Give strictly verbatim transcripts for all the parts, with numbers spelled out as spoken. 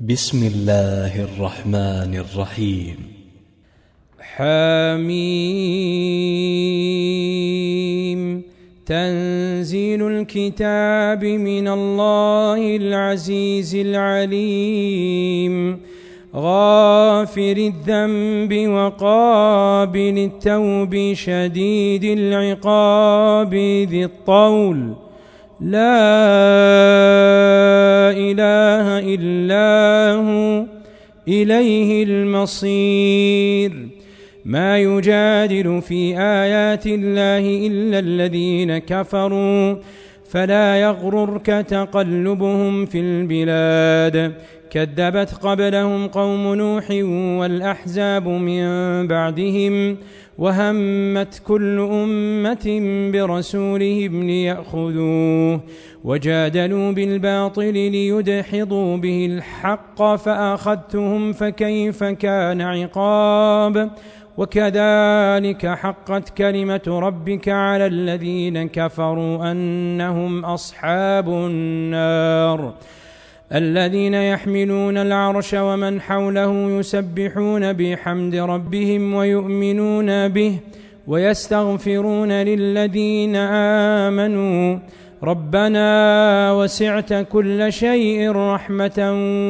بسم الله الرحمن الرحيم. حميم. تنزيل الكتاب من الله العزيز العليم، غافر الذنب وقابل التوب شديد العقاب ذي الطول، لا إله إلا هو إليه المصير. ما يجادل في آيات الله إلا الذين كفروا، فلا يغررك تقلبهم في البلاد. كذبت قبلهم قوم نوح والأحزاب من بعدهم، وهمت كل أمة برسولهم ليأخذوه، وجادلوا بالباطل ليدحضوا به الحق، فأخذتهم فكيف كان عقاب. وكذلك حقت كلمة ربك على الذين كفروا أنهم أصحاب النار. الذين يحملون العرش ومن حوله يسبحون بحمد ربهم ويؤمنون به ويستغفرون للذين آمنوا ربنا وسعت كل شيء رحمة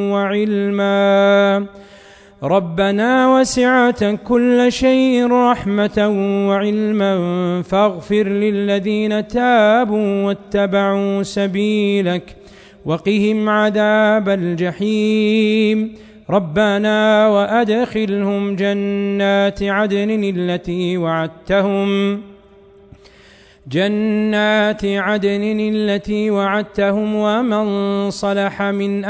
وعلما ربنا وسعت كل شيء رحمة وعلما فاغفر للذين تابوا واتبعوا سبيلك وقهم عذاب الجحيم. ربنا وأدخلهم جنات عدن التي وعدتهم جنات عدن التي وعدتهم ومن صلح من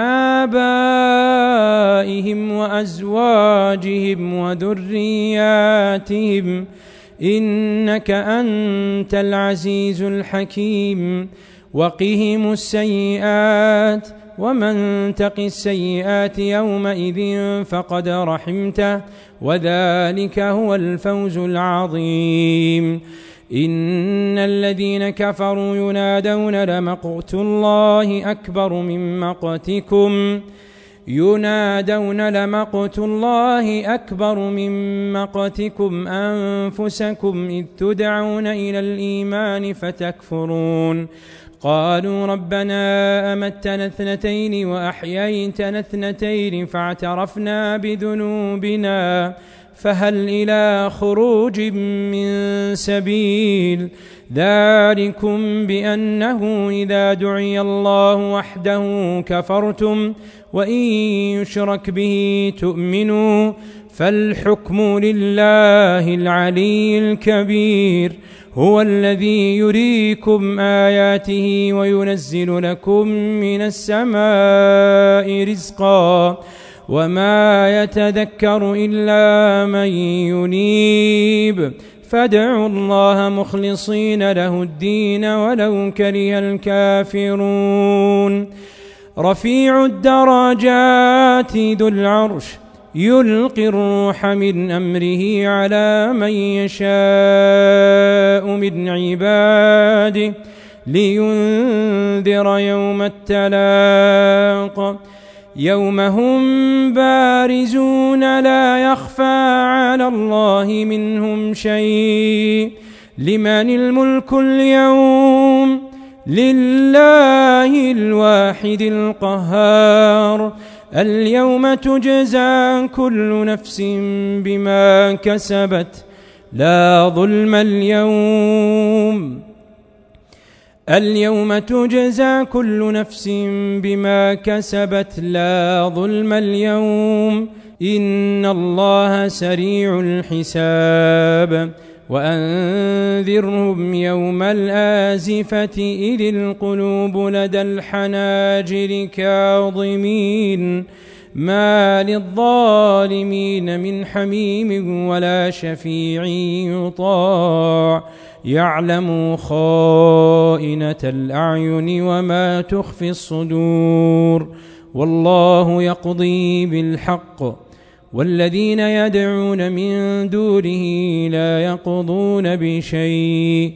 آبائهم وأزواجهم وذرياتهم إنك أنت العزيز الحكيم. وقهم السيئات ومن تق السيئات يومئذ فقد رحمته وذلك هو الفوز العظيم. إن الذين كفروا ينادون لمقت الله أكبر من مقتكم ينادون لمقت الله أكبر من مقتكم أنفسكم إذ تدعون إلى الإيمان فتكفرون. قالوا ربنا أمتنا اثنتين وأحييتنا اثنتين فاعترفنا بذنوبنا فهل إلى خروج من سبيل. ذلكم بأنه إذا دعي الله وحده كفرتم وإن يشرك به تؤمنوا فالحكم لله العلي الكبير. هو الذي يريكم آياته وينزل لكم من السماء رزقا وما يتذكر إلا من ينيب. فادعوا الله مخلصين له الدين ولو كره الكافرون. رفيع الدرجات ذو العرش يلقي الروح من أمره على من يشاء من عباده لينذر يوم التلاق يوم هم بارزون لا يخفى على الله منهم شيء. لمن الملك اليوم؟ لله الواحد القهار. اليوم تجزى كل نفس بما كسبت لا ظلم اليوم اليوم تجزى كل نفس بما كسبت لا ظلم اليوم إن الله سريع الحساب. وأنذرهم يوم الآزفة إذ القلوب لدى الحناجر كاظمين ما للظالمين من حميم ولا شفيع يطاع يعلم خائنة الأعين وما تخفي الصدور. والله يقضي بالحق والذين يدعون من دونه لا يقضون بشيء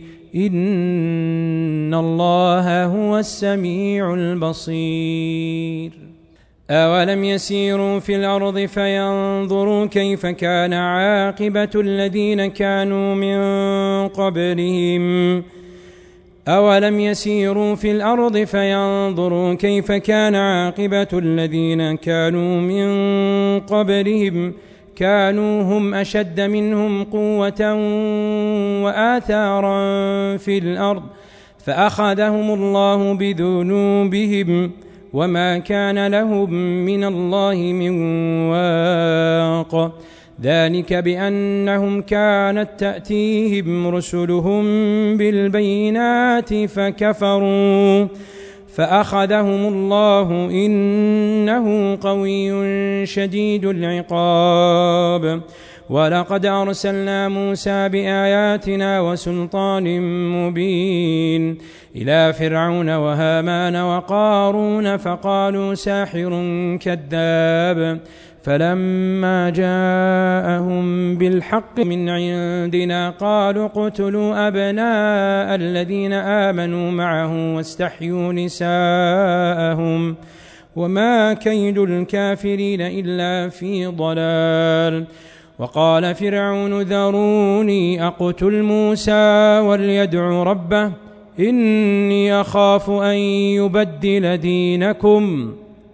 إن الله هو السميع البصير. أولم يسيروا في الأرض فينظروا كيف كان عاقبة الذين كانوا من قبلهم أولم يسيروا في الأرض فينظروا كيف كان عاقبة الذين كانوا من قبلهم كانوا هم أشد منهم قوة وآثارا في الأرض فأخذهم الله بذنوبهم وما كان لهم من الله من واق ذلك بأنهم كانت تأتيهم رسلهم بالبينات فكفروا فأخذهم الله إنه قوي شديد العقاب ولقد أرسلنا موسى بآياتنا وسلطان مبين إلى فرعون وهامان وقارون فقالوا ساحر كذاب فلما جاءهم بالحق من عندنا قالوا اقتلوا أبناء الذين آمنوا معه واستحيوا نساءهم وما كيد الكافرين إلا في ضلال وقال فرعون ذروني أقتل موسى وليدع ربه إني أخاف أن يبدل دينكم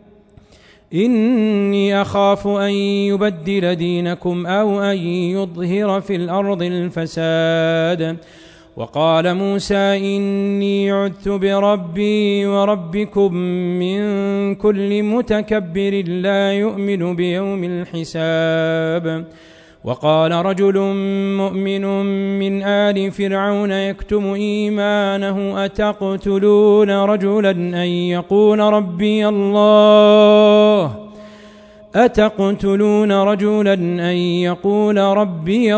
إني أخاف أن يبدل دينكم أو أن يظهر في الأرض الفساد وقال موسى إني عذت بربي وربكم من كل متكبر لا يؤمن بيوم الحساب وقال رجل مؤمن من آل فرعون يكتم إيمانه أتقتلون رجلا أن يقول ربي الله أتقتلون رجلا أن يقول ربي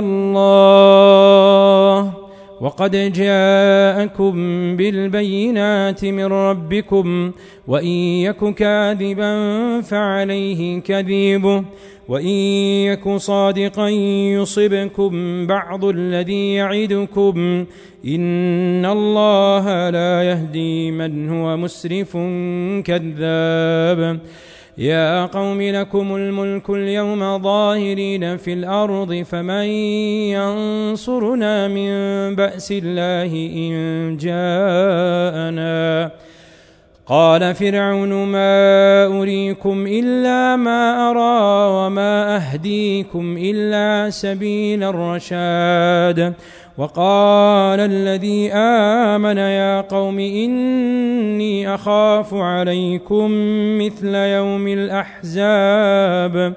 الله وقد جاءكم بالبينات من ربكم وإن يك كاذبا فعليه كذبه وإن يك صادقا يصبكم بعض الذي يعدكم إن الله لا يهدي من هو مسرف كذاب يا قوم لكم الملك اليوم ظاهرين في الأرض فمن ينصرنا من بأس الله إن جاءنا قال فرعون ما أريكم إلا ما أرى وما أهديكم إلا سبيل الرشاد وقال الذي آمن يا قوم إني أخاف عليكم مثل يوم الأحزاب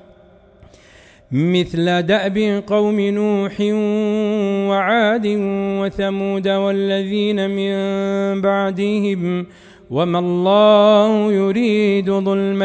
مثل دأب قوم نوح وعاد وثمود والذين من بعدهم وما الله يريد ظلما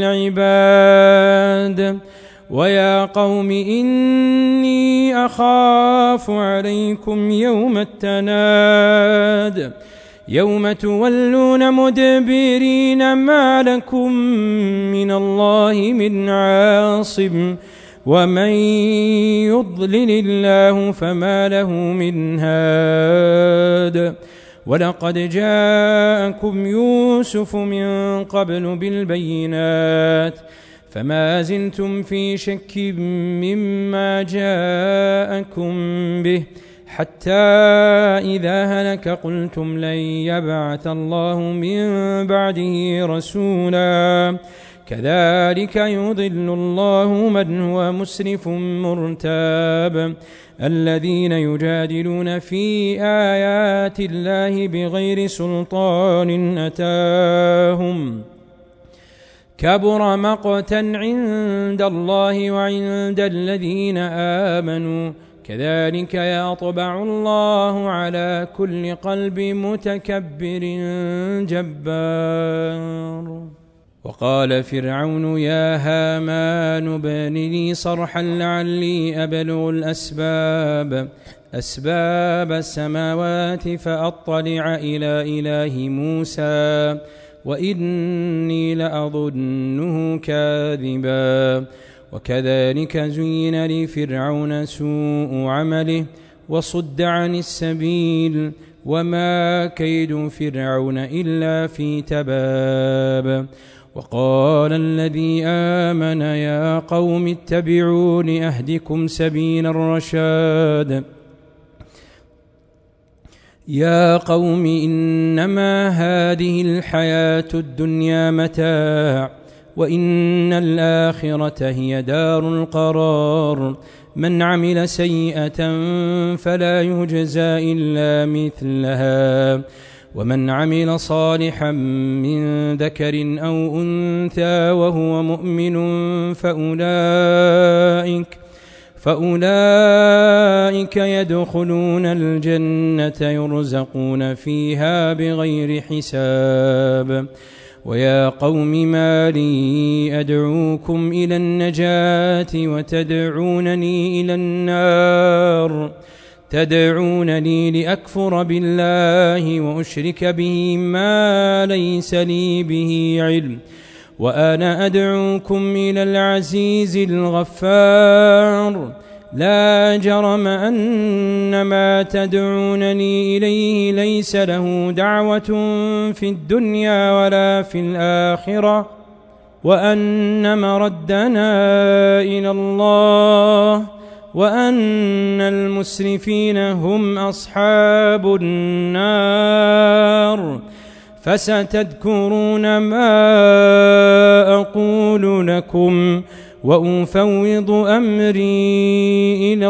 للعباد ويا قوم إني أخاف عليكم يوم التناد يوم تولون مدبرين ما لكم من الله من عاصم ومن يضلل الله فما له من هاد ولقد جاءكم يوسف من قبل بالبينات فما زلتم في شك مما جاءكم به حتى إذا هلك قلتم لن يبعث الله من بعده رسولا كذلك يضل الله من هو مسرف مرتاب الذين يجادلون في آيات الله بغير سلطان أتاهم كبر مقتا عند الله وعند الذين آمنوا كذلك يطبع الله على كل قلب متكبر جبار وقال فرعون يا هامان ابن لي صرحا لعلي أبلغ الأسباب أسباب السماوات فأطلع إلى إله موسى وإني لأظنه كاذبا وكذلك زين لفرعون سوء عمله وصد عن السبيل وما كيد فرعون إلا في تباب وقال الذي آمن يا قوم اتبعون أهدكم سبيل الرشاد يا قوم إنما هذه الحياة الدنيا متاع وإن الآخرة هي دار القرار من عمل سيئة فلا يجزى إلا مثلها ومن عمل صالحا من ذكر أو أنثى وهو مؤمن فأولئك فأولئك يدخلون الجنة يرزقون فيها بغير حساب ويا قوم ما لي أدعوكم إلى النجاة وتدعونني إلى النار تدعونني لأكفر بالله وأشرك به ما ليس لي به علم وأنا أدعوكم إلى العزيز الغفار لا جرم أن ما تدعونني إليه ليس له دعوة في الدنيا ولا في الآخرة وأن مردنا إلى الله وأن المسرفين هم أصحاب النار فستذكرون ما أقول لكم وأفوض أمري إلى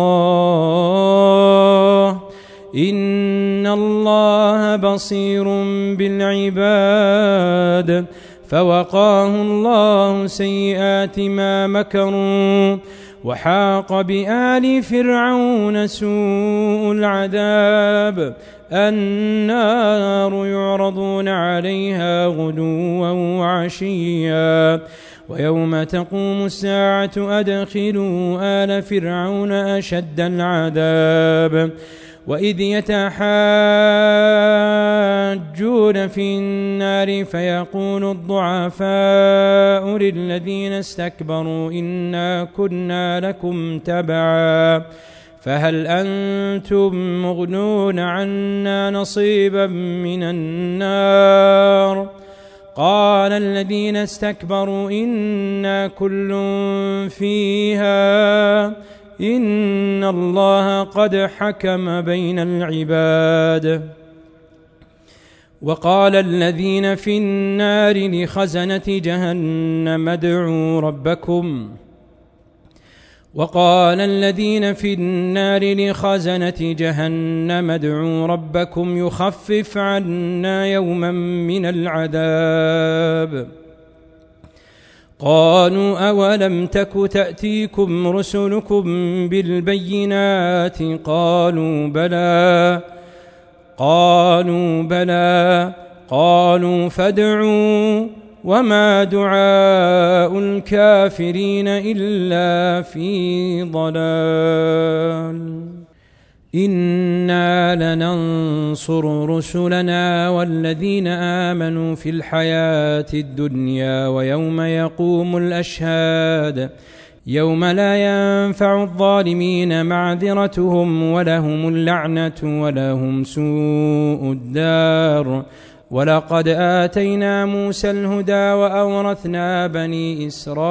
الله إن الله بصير بالعباد فوقاه الله سيئات ما مكروا وحاق بآل فرعون سوء العذاب النار يعرضون عليها غدوا وعشيا ويوم تقوم الساعة أدخلوا آل فرعون أشد العذاب وإذ يتحاجون في النار فيقول الضعفاء للذين استكبروا إنا كنا لكم تبعا فهل أنتم مغنون عنا نصيبا من النار قال الذين استكبروا إنا كل فيها إن الله قد حكم بين العباد وقال الذين في النار لخزنة جهنم ادعوا ربكم وقال الذين في النار لخزنة جهنم ادعوا ربكم يخفف عنا يوما من العذاب قالوا أولم تك تأتيكم رسلكم بالبينات قالوا بلى قالوا بلى قالوا فادعوا وما دعاء الكافرين إلا في ضلال إنا لننصر رسلنا والذين آمنوا في الحياة الدنيا ويوم يقوم الأشهاد يوم لا ينفع الظالمين معذرتهم ولهم اللعنة ولهم سوء الدار ولقد آتينا موسى الهدى وأورثنا بني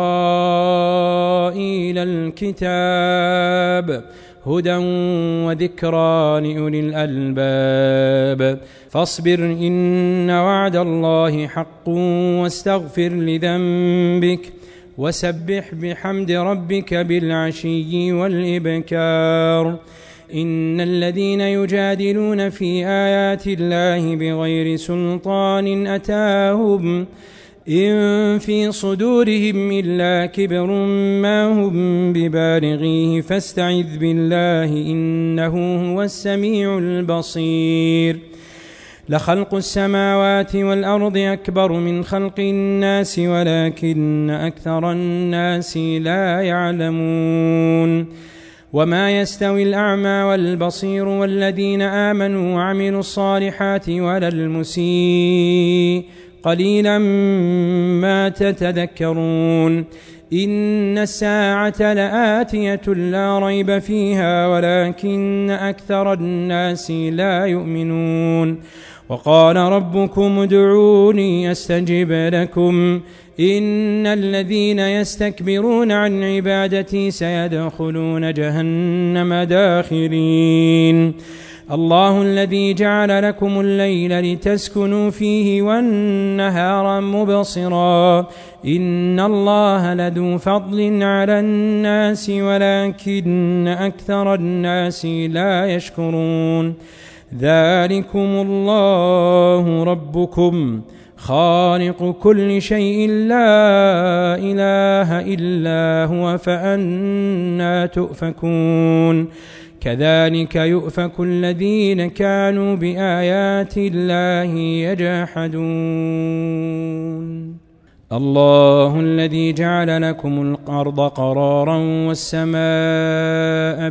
إسرائيل الكتاب هدى وذكرى لأولي الألباب فاصبر إن وعد الله حق واستغفر لذنبك وسبح بحمد ربك بالعشي والإبكار إن الذين يجادلون في آيات الله بغير سلطان أتاهم إن في صدورهم إلا كبر ما هم ببالغيه فاستعذ بالله إنه هو السميع البصير لخلق السماوات والأرض أكبر من خلق الناس ولكن أكثر الناس لا يعلمون وما يستوي الأعمى والبصير والذين آمنوا وعملوا الصالحات ولا المسيء قليلا ما تتذكرون إن الساعة لآتية لا ريب فيها ولكن أكثر الناس لا يؤمنون وقال ربكم ادعوني أستجب لكم إن الذين يستكبرون عن عبادتي سيدخلون جهنم داخرين الله الذي جعل لكم الليل لتسكنوا فيه والنهار مبصرا إن الله لذو فضل على الناس ولكن أكثر الناس لا يشكرون ذلكم الله ربكم خالق كل شيء لا إله إلا هو فأنى تؤفكون كذلك يؤفك الذين كانوا بآيات الله يجحدون الله الذي جعل لكم الأرض قرارا والسماء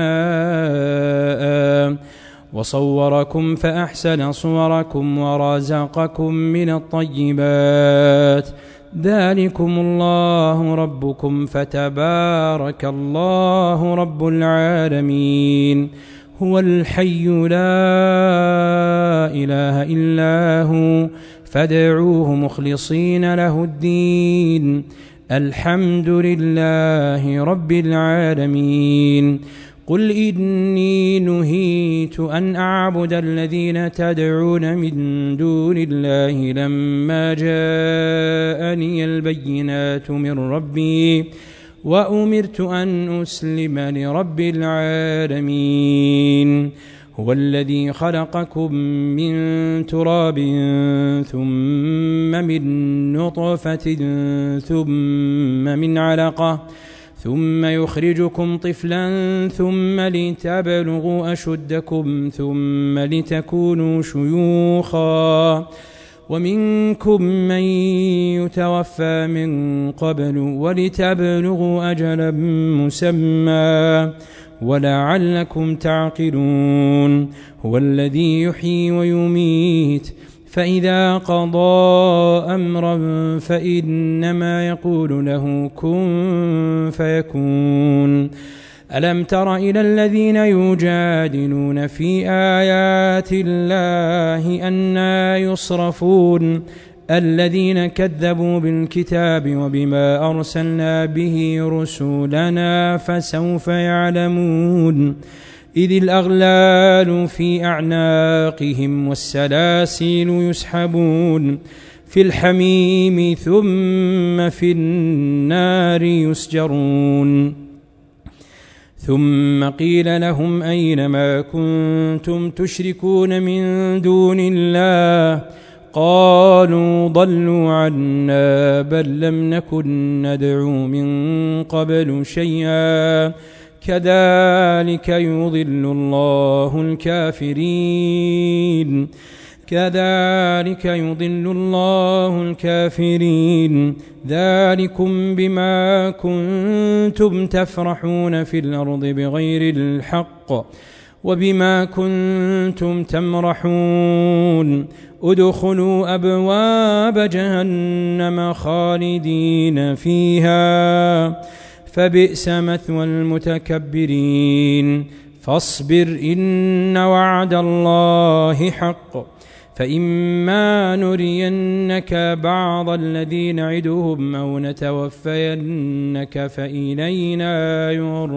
بناء وصوركم فأحسن صوركم ورزقكم من الطيبات ذلكم الله ربكم فتبارك الله رب العالمين هو الحي لا إله إلا هو فادعوه مخلصين له الدين الحمد لله رب العالمين قل إني نهيت أن أعبد الذين تدعون من دون الله لما جاءني البينات من ربي وأمرت أن أسلم لرب العالمين هو الذي خلقكم من تراب ثم من نطفة ثم من علقة ثم يخرجكم طفلا ثم لتبلغوا أشدكم ثم لتكونوا شيوخا ومنكم من يتوفى من قبل ولتبلغوا أجلا مسمى ولعلكم تعقلون هو الذي يحيي ويميت فإذا قضى أمرا فإنما يقول له كن فيكون ألم تر إلى الذين يجادلون في آيات الله أنى يصرفون الذين كذبوا بالكتاب وبما أرسلنا به رسولنا فسوف يعلمون إذ الأغلال في أعناقهم والسلاسل يسحبون في الحميم ثم في النار يسجرون ثم قيل لهم أين ما كنتم تشركون من دون الله قالوا ضلوا عنا بل لم نكن ندعو من قبل شيئا كذلك يضل الله الكافرين كذلك يضل الله الكافرين ذلكم بما كنتم تفرحون في الأرض بغير الحق وبما كنتم تمرحون ادخلوا أبواب جهنم خالدين فيها فبئس مثوى المتكبرين فاصبر إن وعد الله حق فإما نرينك بعض الذي نعدهم أو نتوفينك فإلينا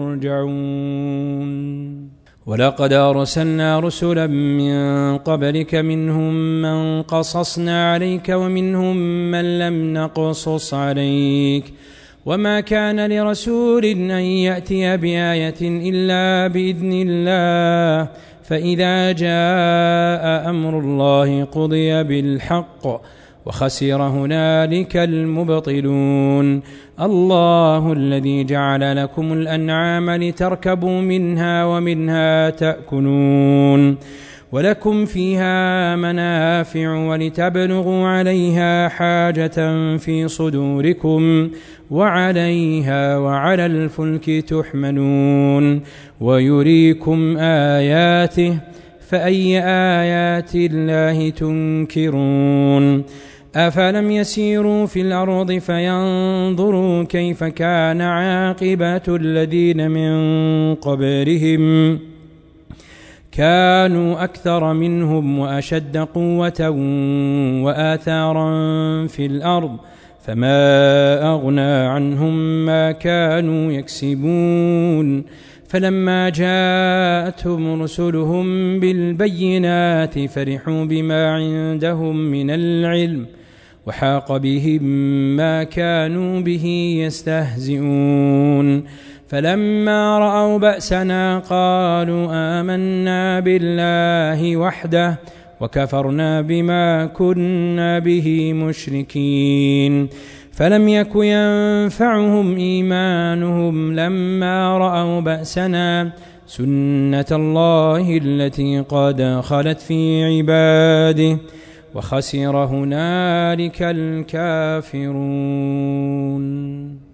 يرجعون ولقد أرسلنا رسلا من قبلك منهم من قصصنا عليك ومنهم من لم نقصص عليك وما كان لرسول أن يأتي بآية إلا بإذن الله فإذا جاء أمر الله قضي بالحق وخسر هنالك المبطلون الله الذي جعل لكم الأنعام لتركبوا منها ومنها تأكلون ولكم فيها منافع ولتبلغوا عليها حاجة في صدوركم وعليها وعلى الفلك تحملون ويريكم آياته فأي آيات الله تنكرون أفلم يسيروا في الأرض فينظروا كيف كان عاقبة الذين من قبلهم كانوا أكثر منهم وأشد قوة وآثارا في الأرض فما أغنى عنهم ما كانوا يكسبون فلما جاءتهم رسلهم بالبينات فرحوا بما عندهم من العلم وحاق بهم ما كانوا به يستهزئون فلما رأوا بأسنا قالوا آمنا بالله وحده وكفرنا بما كنا به مشركين فلم يك ينفعهم إيمانهم لما رأوا بأسنا سنة الله التي قد خلت في عباده وخسر هنالك الكافرون.